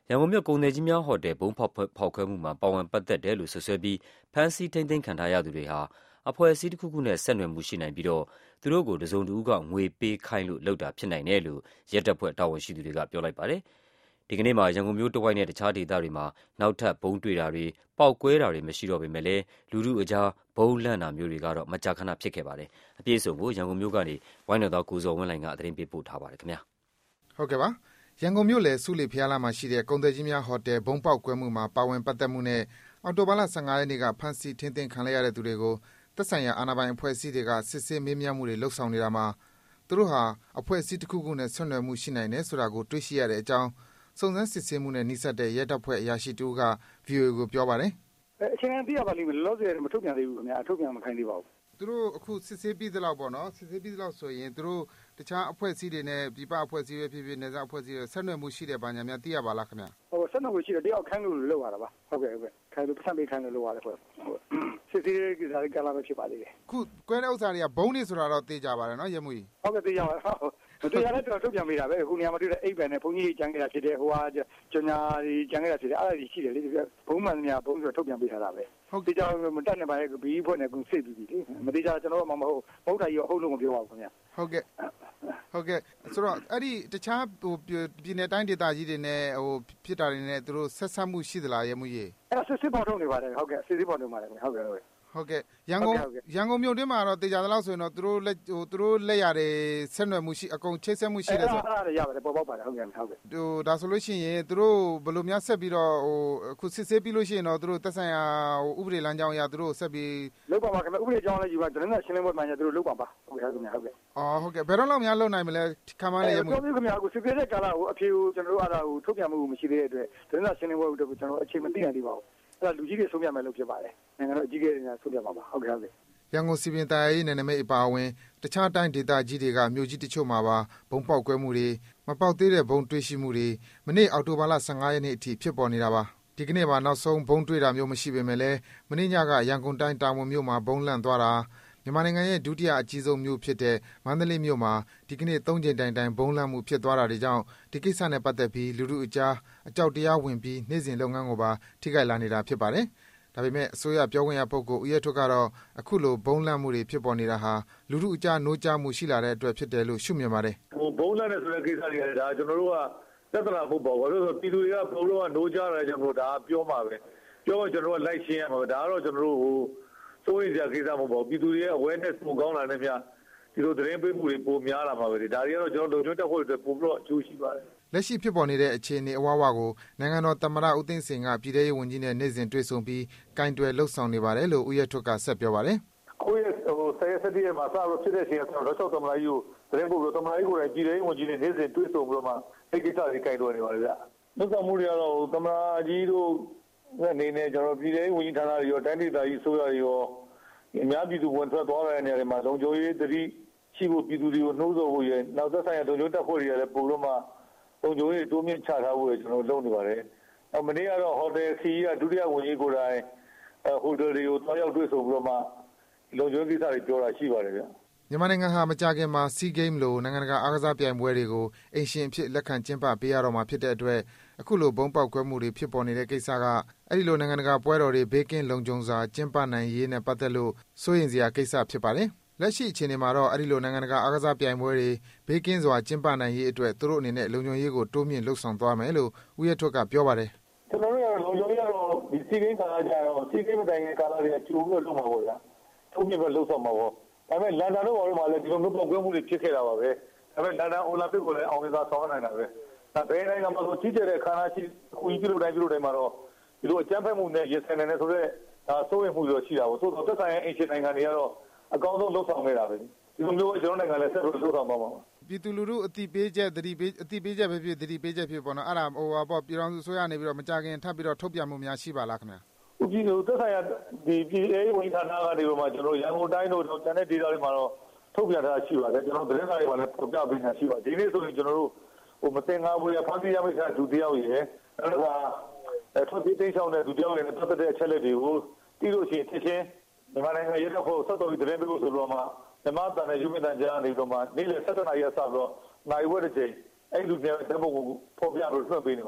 ရန်ကုန်မြို့ကုန်သည်ကြီးများဟိုတယ်ဘုံဖောက်ခွဲမှုမှာပါဝင်ပတ်သက်တယ်လို့ဆွဆွဲပြီးဖမ်းဆီးထိန်းသိမ်းခံထားရသူတွေဟာအဖွဲ့အစည်းတစ်ခုခုနဲ့ဆက်နွယ်မှုရှိနိုင်ပြီးတော့သူတို့ကိုတစုံတဦးကငွေပေးခိုင်းလို့လုပ်တာဖြစ်နိုင်တယ်လို့ရဲတပ်ဖွဲ့တာဝန်ရှိသူတွေကပြောလိုက်ပါတယ်။ဒီကနေ့မှာရန်ကုန်မြို့တဝိုက်နဲ့တခြားဒေသတွေမှာနောက်ထပ်ဘုံတွေ့တာတွေပေါက်ကွဲတာတွေမရှိတော့ပေမဲ့လည်းလူထုအကြားဘုံလန့်တာမျိုးတွေကတော့မကြာခဏဖြစ်ခဲ့ပါတယ်။အပြည့်အစုံကိုရန်ကုန်မြို့ကနေဝိုင်းတော်သားကိုဇော်ဝင်းလိုင်ကသတင်းပေးပို့ထားပါတယ်ခင်ဗျာ။ဟုတ်ကဲ့ပါ။ရန်ကုန်မြို့လယ်စုလီဖျားလာမှာရှိတဲ့ကုန်သည်ကြီးများဟိုတယ်ဘုံပေါက်ကွဲမှုမှာပါဝင်ပတ်သက်မှုနဲ့အော်တိုဘာလ15ရက်နေ့ကဖမ်းဆီးထိန်းသိမ်းခံလိုက်ရတဲ့သူတွေကိုသက်ဆိုင်ရာအာဏာပိုင်အဖွဲ့အစည်းတွေကစစ်ဆေးမေးမြန်းမှုတွေလုပ်ဆောင်နေတာမှာသူတို့ဟာအဖွဲ့အစည်းတစ်ခုခုနဲ့ဆက်နွယ်မှုရှိနိုင်တယ်ဆိုတာကိုတွေ့ရှိရတဲ့အကြောင်းစုံစမ်းစစ်ဆေးမှုနဲ့နှိစက်တဲ့ရဲတပ်ဖွဲ့အရာရှိတူက VOA ကိုပြောပါတယ်။အချိန်ပြရပါလိမ့်မယ်လောလောဆယ်မထုတ်ပြန်သေးဘူးခင်ဗျာထုတ်ပြန်မခိုင်းသေးပါဘူး။သူတို့အခုစစ်ဆေးပြီးသလောက်ပေါ့နော်စစ်ဆေးပြီးသလောက်ဆိုရင်သူတို့တခြားအဖွဲ့အစည်းတွေနဲ့ပြည်ပအဖွဲ့အစည်းတွေဖြစ်ဖြစ်နေစားအဖွဲ့အစည်းတွေဆက်နွယ်မှုရှိတဲ့ဘာညာများသိရပါလားခင်ဗျာ။ဆက်နွယ်မှုရှိတယ်တယောက်ခိုင်းလို့လုပ်ရတာပါဟုတ်ကဲ့ခိုင်းလို့ပတ်စံပေးခိုင်းလို့လုပ်ရတယ်ခွစစ်ဆေးကိစ္စတွေကလာပဲဖြစ်ပါလိမ့်မယ်။ခုကွဲတဲ့ဥစ္စာတွေကဘုံနေဆိုတာတော့သိကြပါတယ်နော်ရဲမှုကြီး။ဟုတ်ကဲ့သိကြပါဟုတ်တရားလည်းတော့ထုတ်ပြန်ပေးတာပဲအခုနေရာမှာတွေ့တဲ့အိပ်ပန်နဲ့ဘုန်းကြီးကျန်ခဲ့တာဖြစ်တဲ့ဟိုဟာကျော်ညာကျန်ခဲ့တာဖြစ်တဲ့အဲ့ဒါကြီးရှိတယ်လေဘုံမှန်များဘုံဆိုထုတ်ပြန်ပေးထားတာပဲဟုတ်ဒီကြောင်မတက်နေပါရဲ့ဘီဖွဲ့နဲ့ကိုစစ်ပြီးပြီလေမတိကျကျွန်တော်မှမဟုတ်မဟုတ်တာကြီးဟုတ်လို့မပြောပါဘူးခင်ဗျာဟုတ်ကဲ့ဆိုတော့အဲ့ဒီတခြားဟိုပြည်နယ်တိုင်းဒေသကြီးတွေနဲ့ဟိုဖြစ်တာတွေနဲ့သူတို့ဆက်ဆက်မှုရှိသလားရဲမှုကြီးအဲ့ဒါစစ်ပေါ်ထုတ်နေပါတယ်ဟုတ်ကဲ့စစ်ပေါ်ထုတ်ပါတယ်ဟုတ်ကဲ့ရန်ကုန်မြို့တွင်းမှာတော့တေချာသလောက်ဆိုရင်တော့သူတို့လက်ရတယ်ဆက်နွယ်မှုရှိအကုန်ချိတ်ဆက်မှုရှိတယ်ဆိုအဲ့ဒါရပါတယ်ပေါ်ပေါက်ပါတယ်ဟုတ်ကဲ့ဒါဆိုလို့ရှိရင်သူတို့ဘယ်လိုများဆက်ပြီးတော့ဟိုအခုစစ်ဆေးပြီးလို့ရှိရင်တော့သူတို့သက်ဆိုင်ရာဟိုဥပဒေလမ်းကြောင်းအရသူတို့ဆက်ပြီးလုပ်ပါပါခင်ဗျဥပဒေကြောင်းလည်းယူပါကျွန်တော်ရှင်းလင်းပွဲမှန်ရသူတို့လုပ်ပါပါဟုတ်ကဲ့ဟုတ်ကဲ့ဘယ်တော့လောက်များလုပ်နိုင်မလဲခံမလဲရမှုပြောပြခင်ဗျအခုစစ်ဆေးတဲ့ကာလကိုအဖြေကိုကျွန်တော်တို့အားဒါကိုထုတ်ပြန်မှုမရှိသေးတဲ့အတွက်ကျွန်တော်ရှင်းလင်းပွဲကိုကျွန်တော်အချိန်မသိနိုင်သေးပါဘူးအဲ့ဒါလူကြီးတွေဆုံးဖြတ်မယ်လို့ဖြစ်ပါတယ်နိုင်ငံတော်အကြီးအကဲတွေဆုံးဖြတ်ပါပါဟုတ်ကဲ့ရန်ကုန်စီပင်တိုင်းရေးနယ်နိမိတ်အပါအဝင်တခြားတိုင်းဒေသကြီးတွေကမြို့ကြီးတချို့မှာပါဘုံပေါက်ကွဲမှုတွေမပေါက်သေးတဲ့ဘုံတွေ့ရှိမှုတွေမနေ့အောက်တိုဘာလ15ရက်နေ့အထိဖြစ်ပေါ်နေတာပါဒီကနေ့မှာနောက်ဆုံးဘုံတွေ့တာမျိုးမရှိပေမဲ့လည်းမနေ့ညကရန်ကုန်တိုင်းတာဝန်မြို့မှာဘုံလန့်သွားတာမြန်မာနိုင်ငံရဲ့ဒုတိယအကြီးဆုံးမြို့ဖြစ်တဲ့မန္တလေးမြို့မှာဒီကနေ့3ကြိမ်တိုင်ဘုံလန့်မှုဖြစ်သွားတာတွေကြောင့်ဒီကိစ္စနဲ့ပတ်သက်ပြီးလူထုအကြားအကြောက်တရားဝင်ပြီးနေ့စဉ်လုပ်ငန်းကိုပါထိခိုက်လာနေတာဖြစ်ပါတယ်ဒါပေမဲ့အစိုးရပြောခွင့်ရပုဂ္ဂိုလ်ဦးရဲထွဋ်ကတော့အခုလိုဘုံလန့်မှုတွေဖြစ်ပေါ်နေတာဟာလူထုအကြားနိုးကြားမှုရှိလာတဲ့အတွက်ဖြစ်တယ်လို့ရှုမြင်ပါတယ်ဘုံလန့်တဲ့ဆိုတဲ့ကိစ္စတွေကဒါကျွန်တော်တို့ကသက်သနာဖို့ပေါ့ဘာလို့ဆိုပြည်သူတွေကဘုံလုံးကနိုးကြားတယ်ကျွန်တော်တို့ဒါပြောမှာပဲပြောတော့ကျွန်တော်တို့ကလိုက်ရှင်းရမှာပဲဒါကတော့ကျွန်တော်တို့ဟိုစိုးရိမ်စရာကိစ္စမဟုတ်ပါဘူးပြည်သူတွေရဲ့ awareness ပိုကောင်းလာတဲ့မြတ်ဒီလိုသတင်းပေးမှုတွေပိုများလာမှာပဲဒါတွေကတော့ကျွန်တော်တို့လုံခြုံတက်ဖို့အတွက်ပိုပြီးတော့အကျိုးရှိပါတယ်လက်ရှိဖြစ်ပေါ်နေတဲ့အခြေအနေအဝဝကိုနိုင်ငံတော်သမ္မတဦးသိန်းစိန်ကပြည်ထောင်စုဝန်ကြီးနဲ့နေ့စဉ်တွေ့ဆုံပြီးကင်တွယ်လှုပ်ဆောင်နေပါတယ်လို့ဦးရဲထွဋ်ကဆက်ပြောပါတယ်။ကိုယ့်ရဲ့ဆယ်စတိရဲ့မှာစလို့ဖြစ်တဲ့အချိန်ကတော့တော့သမ္မတကြီးကိုသတင်းပို့ပြီးသမ္မတကြီးကိုယ်တိုင်ပြည်ထောင်စုဝန်ကြီးနဲ့နေ့စဉ်တွေ့ဆုံပြီးတော့မှအဲ့ကိစ္စတွေကင်တွယ်နေပါတယ်ဗျ။လှုပ်ဆောင်မှုတွေကတော့သမ္မတကြီးတို့အနေနဲ့ကျွန်တော်ပြည်ထောင်စုဝန်ကြီးဌာနတွေရောတိုင်းဒေသကြီးအစိုးရတွေရောအများပြည်သူဝန်ထွက်သွားတဲ့နေရာတွေမှာလုံခြုံရေးတတိရှိဖို့ပြည်သူတွေကိုနှိုးဆော်ဖို့ရနောက်သက်ဆိုင်ရာလုံခြုံတပ်ဖွဲ့တွေကလည်းပို့လို့မှလုံခြုံရေးတိုးမြင့်ချထားဖို့ကျွန်တော်လုပ်နေပါတယ်။နောက်မနေ့ကတော့ဟိုတယ်ခီးကဒုတိယဝန်ကြီးကိုယ်တိုင်ဟိုတယ်တွေကိုတွားရောက်တွေ့ဆုံပြီးတော့မှလုံခြုံရေးကိစ္စတွေပြောတာရှိပါတယ်ဗျ။မြန်မာနိုင်ငံဟာမကြာခင်မှာ SEA Game လိုနိုင်ငံတကာအားကစားပြိုင်ပွဲတွေကိုအိမ်ရှင်အဖြစ်လက်ခံကျင်းပပေးရတော့မှာဖြစ်တဲ့အတွက်အခုလိုဘုံပေါက်ကွဲမှုတွေဖြစ်ပေါ်နေတဲ့ကိစ္စကအဲ့ဒီလိုနိုင်ငံတကာပွဲတော်တွေဘေးကင်းလုံခြုံစွာကျင်းပနိုင်ရေးနဲ့ပတ်သက်လို့စိုးရိမ်စရာကိစ္စဖြစ်ပါတယ်။လက်ရှိအခြေအနေမှာတော့အဲ့ဒီလိုနိုင်ငံတကာအားကစားပြိုင်ပွဲတွေဘေးကင်းစွာကျင်းပနိုင်ရေးအတွက်သူတို့အနေနဲ့လုံခြုံရေးကိုတိုးမြင့်လှုပ်ဆောင်သွားမယ်လို့ဦးရဲထွဋ်ကပြောပါတယ်။ကျွန်တော်တို့ကလုံခြုံရေးကတော့ဒီ SEA Games ကာလကြတော့ SEA Games တိုင်ငယ်ကာလတွေကကျိုးပြီးလုပ်မှာပေါ့ဗျာ။တိုးမြင့်ပြီးလှုပ်ဆောင်မှာပေါ့။ဒါပေမဲ့လန်ဒန်တို့ဘာလို့မှလည်းဒီလိုမျိုးပေါက်ကွဲမှုတွေဖြစ်ခဲ့တာပါပဲ။ဒါပေမဲ့လန်ဒန်အိုလံပစ်ကိုလည်းအောင်မြင်စွာဆောင်နိုင်တာပဲ။ဒါဘယ်နိုင်ငံမှာဆိုကြီးကျယ်တဲ့ခမ်းနားရှိခုကြီးပြုလုပ်တိုင်းမှာတော့ဒီလိုအကြမ်းဖက်မှုနဲ့ရင်ဆိုင်နေတယ်ဆိုတော့ဒါစိုးရိမ်မှုတွေရှိတာပေါ့။သို့သော်သက်ဆိုင်ရာအင်ရှင်နိုင်ငံတွေကတော့အကောင်းဆုံးလှုပ်ဆောင်နေတာပဲဒီလိုမျိုးကျွန်တော်နိုင်ငံလည်းဆက်လို့လှုပ်ဆောင်ပါမှာပါပြည်သူလူထုအတိပေးချက်ပဲဖြစ်သတိပေးချက်ဖြစ်ပေါ့နော်အဲ့ဒါဟိုပေါ့ပြည်တော်စုဆိုရနေပြီးတော့မကြခင်ထပ်ပြီးတော့ထုတ်ပြန်မှုများရှိပါလားခင်ဗျာပြည်သူသက်ဆိုင်ရာဒီပြည်အေးဝန်ဌာနကနေပြီးမှကျွန်တော်ရန်ကုန်တိုင်းတို့တန်တဲ့ဒေသတွေမှာတော့ထုတ်ပြန်ထားရှိပါတယ်ကျွန်တော်သတင်းစာတွေမှာလည်းထုတ်ပြပေးနေတာရှိပါတယ်ဒီနေ့ဆိုရင်ကျွန်တော်တို့ဟိုမတင်ငါဘူးရဖန်စီရမိတ်ကဒုတိယရယ်အဲ့ဒါထွက်ပြေးတိတ်ဆောင်တဲ့ဒုတိယရယ်နဲ့ပတ်သက်တဲ့အချက်လက်တွေကိုတီးလို့ရှိရင်ချက်ချင်းမြန်မာနိုင်ငံရဲတပ်ဖွဲ့ဆက်တော်ပြီးသတင်းပေးဖို့ဆိုတော့မှဓမ္မတန်တဲ့ယူမီတန်ကြားနေတော့မှနေ့လယ်7:00နာရီအစတော့နိုင်ဝက်တစ်ချိန်အဲ့လူတွေတဲ့ပုံကိုဖော်ပြလို့လွှင့်ပေးနေပါဗျာ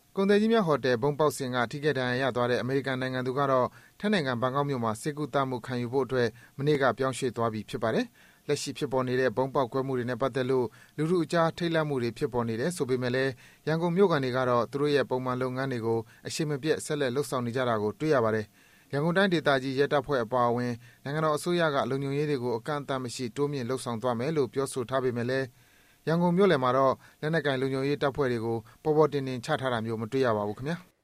ကုန်သည်ကြီးများဟိုတယ်ဗုံးပေါက်စဉ်ကထိခိုက်ဒဏ်ရာရသွားတဲ့အမေရိကန်နိုင်ငံသူကတော့ထိုင်းနိုင်ငံဘန်ကောက်မြို့မှာဆေးကုသမှုခံယူဖို့အတွက်မနေ့ကပြောင်းရွှေ့သွားပြီဖြစ်ပါတယ်။လက်ရှိဖြစ်ပေါ်နေတဲ့ဗုံးပေါက်ကွဲမှုတွေနဲ့ပတ်သက်လို့လူထုအကြားထိတ်လန့်မှုတွေဖြစ်ပေါ်နေတယ်ဆိုပေမဲ့လည်းရန်ကုန်မြို့ကန်တွေကတော့သူတို့ရဲ့ပုံမှန်လုပ်ငန်းတွေကိုအရှိန်မပြတ်ဆက်လက်လုပ်ဆောင်နေကြတာကိုတွေ့ရပါတယ်။ရန်ကုန်တိုင်းဒေသကြီးရဲတပ်ဖွဲ့အပါအဝင်နိုင်ငံတော်အစိုးရကလုံခြုံရေးတွေကိုအကန့်အသတ်မရှိတိုးမြင့်လုပ်ဆောင်သွားမယ်လို့ပြောဆိုထားပေမဲ့လည်းရန်ကုန်မြို့လယ်မှာတော့လက်နက်ကိုင်လုံခြုံရေးတပ်ဖွဲ့တွေကိုပေါ်ပေါ်တင်တင်ချထားတာမျိုးမတွေ့ရပါဘူးခင်ဗျာ။